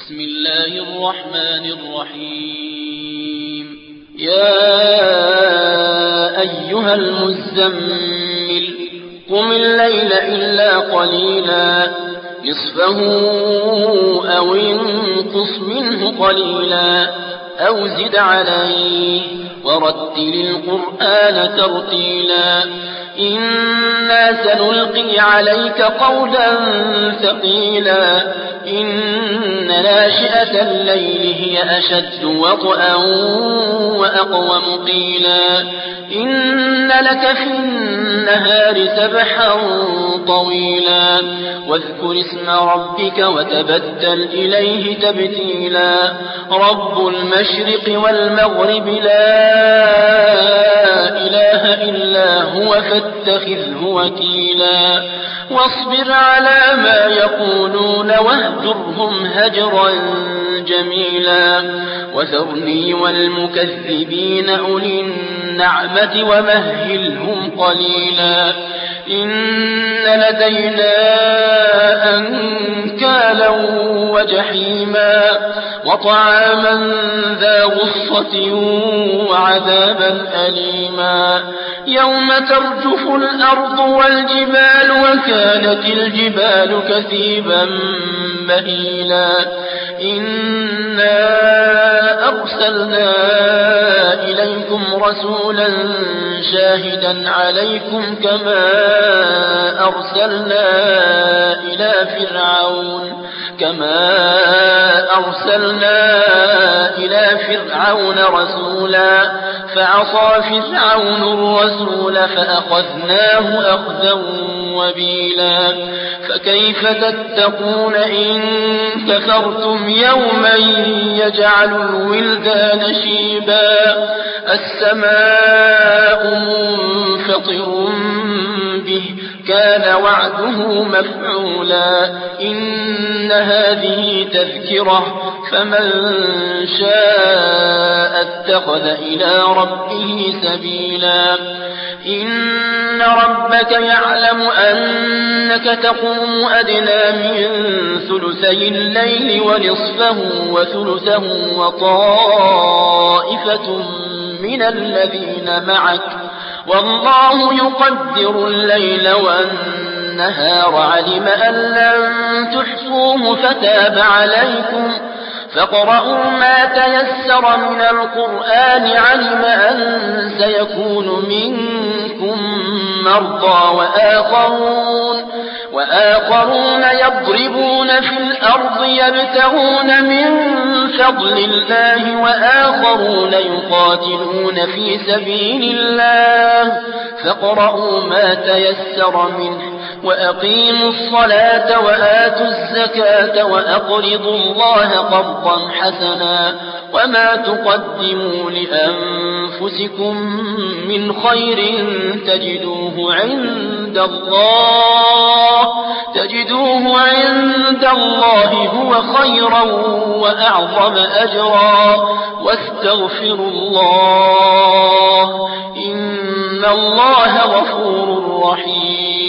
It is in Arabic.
بسم الله الرحمن الرحيم يا أيها المزمل قم الليل إلا قليلا نصفه أو انقص منه قليلا أو زد عليه ورتل القرآن ترتيلا إنا سنلقي عليك قولا ثقيلا إن ناشئة الليل هي أشد وطئا وأقوم قيلا إن لك في النهار سبحا طويلا واذكر اسم ربك وتبتل إليه تبتيلا رب المشرق والمغرب لا إله إلا هو فاتخذه وكيلا واصبر على ما يقولون واهجرهم هجرا جميلا وذرني والمكذبين أولي النعمة ومهلهم قليلا إن لدينا أنكالا وجحيما وطعاما ذا غصة وعذابا أليما يوم ترجف الأرض والجبال وكانت الجبال كثيبا مهيلا إنا أرسلنا إليكم رسولا شاهدا عليكم كما أرسلنا إلى فرعون رسولا فعصى فرعون الرسول فأخذناه أخذا وبيلا فكيف تتقون إن كفرتم يوما يجعل الولدان شيبا السماء منفطر به كان وعده مفعولا إن هذه تذكرة فمن شاء اتخذ إلى ربه سبيلا إن ربك يعلم أنك تقوم أدنى من ثلثي الليل ونصفه وثلثه وطائفة من الذين معك والله يقدر الليل والنهار علم أن لن تحصوه فتاب عليكم فاقرؤوا ما تيسر من القرآن علم أن سيكون منكم مرضى وآخرون يضربون في الأرض يبتغون من فضل الله وآخرون يقاتلون في سبيل الله فاقرؤوا ما تيسر منه وأقيموا الصلاة وآتوا الزكاة وأقرضوا الله قرضا حسنا وما تقدموا لأنفسكم من خير تجدوه عند الله هو خيرا وأعظم أجرا واستغفروا الله إن الله غفور رحيم